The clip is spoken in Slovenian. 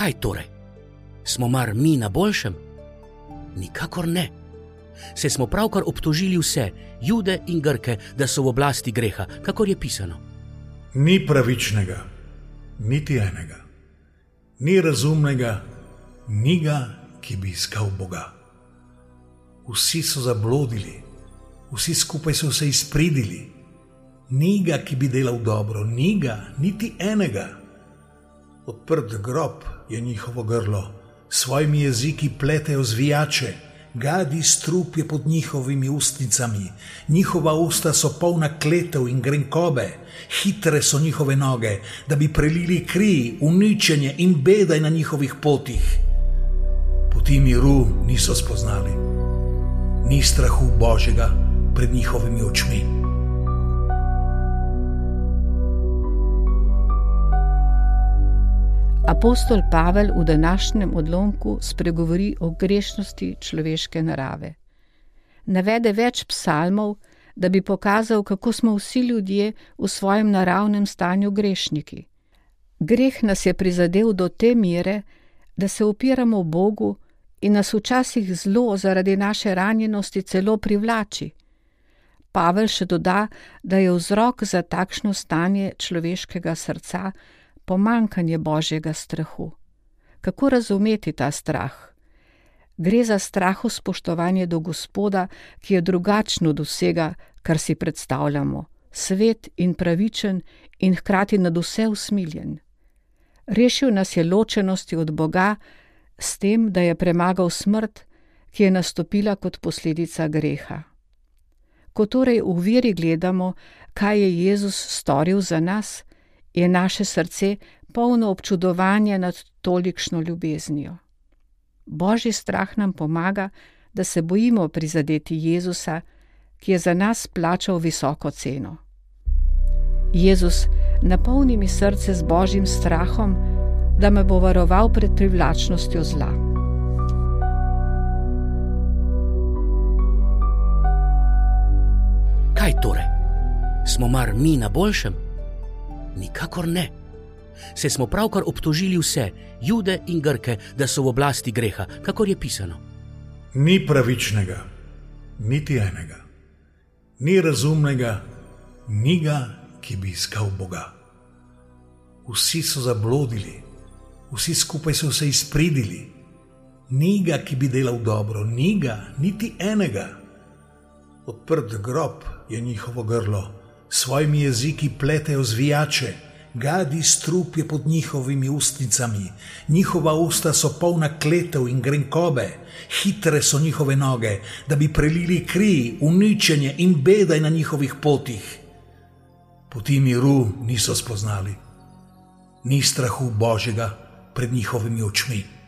Kaj torej? Smo mar mi na boljšem? Nikakor ne. Se smo pravkar obtožili vse, Jude in Grke, da so v oblasti greha, kakor je pisano. Ni pravičnega, niti enega. Ni razumnega, ni ga, ki bi iskal Boga. Vsi so zablodili, vsi skupaj so se izpridili. Ni ga, ki bi delal dobro, ni ga, niti enega. Odprt grob je njihovo grlo, s svojimi jeziki pletejo zvijače, gadi strup je pod njihovimi ustnicami, njihova usta so polna kletev in grenkobe, hitre so njihove noge, da bi prelili kri, uničenje in bedaj na njihovih potih. Poti miru niso spoznali, ni strahu Božjega pred njihovimi očmi. Apostol Pavel v današnjem odlomku spregovori o grešnosti človeške narave. Navede več psalmov, da bi pokazal, kako smo vsi ljudje v svojem naravnem stanju grešniki. Greh nas je prizadel do te mere, da se upiramo Bogu in nas včasih zlo zaradi naše ranjenosti celo privlači. Pavel še doda, da je vzrok za takšno stanje človeškega srca pomanjkanje Božjega strahu. Kako razumeti ta strah? Gre za strahospoštovanje do Gospoda, ki je drugačno od vsega, kar si predstavljamo, svet in pravičen in hkrati nad vse usmiljen. Rešil nas je ločenosti od Boga s tem, da je premagal smrt, ki je nastopila kot posledica greha. Ko torej v veri gledamo, kaj je Jezus storil za nas, je naše srce polno občudovanja nad tolikšno ljubeznijo. Božji strah nam pomaga, da se bojimo prizadeti Jezusa, ki je za nas plačal visoko ceno. Jezus, napolni mi srce z Božjim strahom, da me bo varoval pred privlačnostjo zla. Kaj torej? Smo mar mi na boljšem? Nikakor ne. Se smo pravkar obtožili vse, Jude in Grke, da so v oblasti greha, kakor je pisano. Ni pravičnega, niti enega. Ni razumnega, ni ga, ki bi iskal Boga. Vsi so zablodili, vsi skupaj so se izpridili. Ni ga, ki bi delal dobro, ni ga, niti enega. Odprt grob je njihovo grlo, s svojimi jeziki pletejo zvijače, gadi strup je pod njihovimi ustnicami, njihova usta so polna kletev in grenkobe, hitre so njihove noge, da bi prelili kri, uničenje in bedaj na njihovih potih. Poti miru niso spoznali, ni strahu Božjega pred njihovimi očmi.